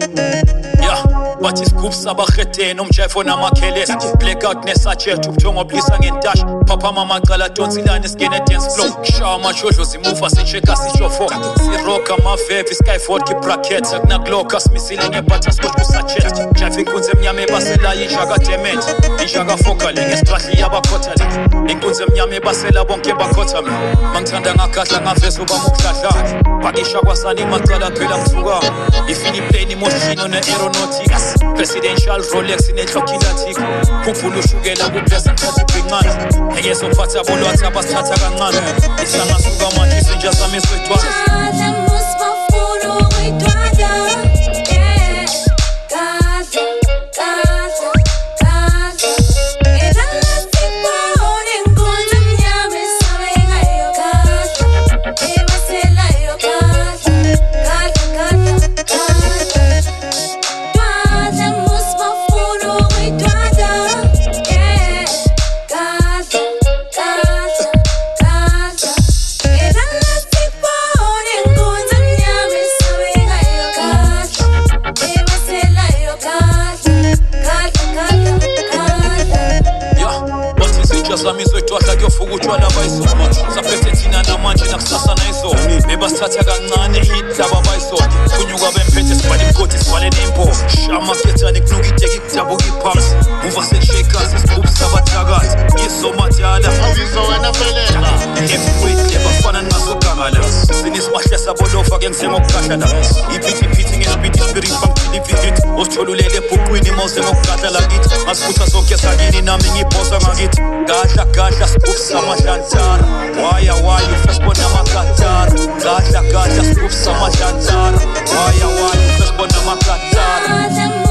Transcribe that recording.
Yeah, but isigubhu sabahreteni umjefo namakhelesi blackout nesachet ubuthongo blisa ngentash papa mama cala donsilane singene dance flow shawa amashodlo zimuva sisheka sishofo siroka amavevi skyford kibracket akunakuloka simisile ngebutterscotch kusachet jeff inkunzi emnyama ebasela injaka dement injaka fokale ngestrahli yabakhotale inkunzi emnyama ebasela bonke bakhotame mangithanda ngagahla ngaveza ubama ukuhlahla pakisha kwasani macala phela ngisuka ifini plane imoshino ne-aeronautics presidential rolex inenhlokilathik khuphula ushukela kublesa ngithatha ibhingane engezophatha bolwathi abasithatha kancane isangasuka manje isinja sami eswedwana Samizwetwahla kuyofuka utshwala bayisona saphethe thina namanje nakusasa nayizo bebasithatha kancane hit laba bayisona kunyuka bemphethe sibhale imgodi sibhale nempo shama kethani kunuka iteki kudabuka iphansi muva seshakers isigubhu sabathakathi yizomatyala awizo wena felela heavyweight lebafana ningasogangala sinisibahle sabolofa ke ngisengokukahla la iphithiphithi ngesipidi spirit bangithiliphithit ositholulele ebhuqwini mawuse ngokugahla lakithi ngasiphutha sonke sakini nami ngibhosa ngakithi Gahla sigubhu samahlanjana waya ufesibona amakatara Gahla sigubhu samahlanjana waya ufesibona amakatara